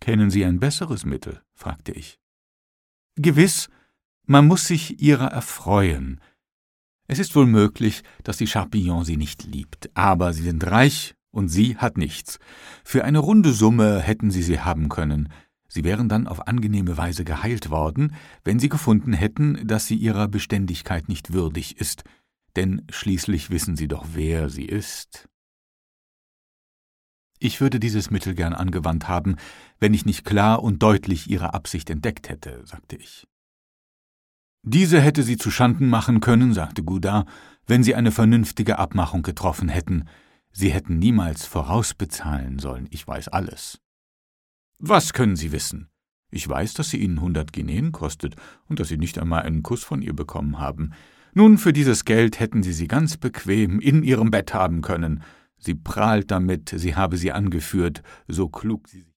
»Kennen Sie ein besseres Mittel?« fragte ich. »Gewiss, man muss sich ihrer erfreuen. Es ist wohl möglich, dass die Charpillon sie nicht liebt, aber sie sind reich und sie hat nichts. Für eine runde Summe hätten sie haben können. Sie wären dann auf angenehme Weise geheilt worden, wenn sie gefunden hätten, dass sie ihrer Beständigkeit nicht würdig ist, denn schließlich wissen sie doch, wer sie ist.« »Ich würde dieses Mittel gern angewandt haben, wenn ich nicht klar und deutlich ihre Absicht entdeckt hätte«, sagte ich. »Diese hätte sie zuschanden machen können«, sagte Goudin, »wenn sie eine vernünftige Abmachung getroffen hätten. Sie hätten niemals vorausbezahlen sollen, ich weiß alles.« »Was können Sie wissen? Ich weiß, dass sie Ihnen 100 Guineen kostet und dass Sie nicht einmal einen Kuss von ihr bekommen haben. Nun, für dieses Geld hätten Sie sie ganz bequem in Ihrem Bett haben können. Sie prahlt damit, sie habe sie angeführt, so klug sie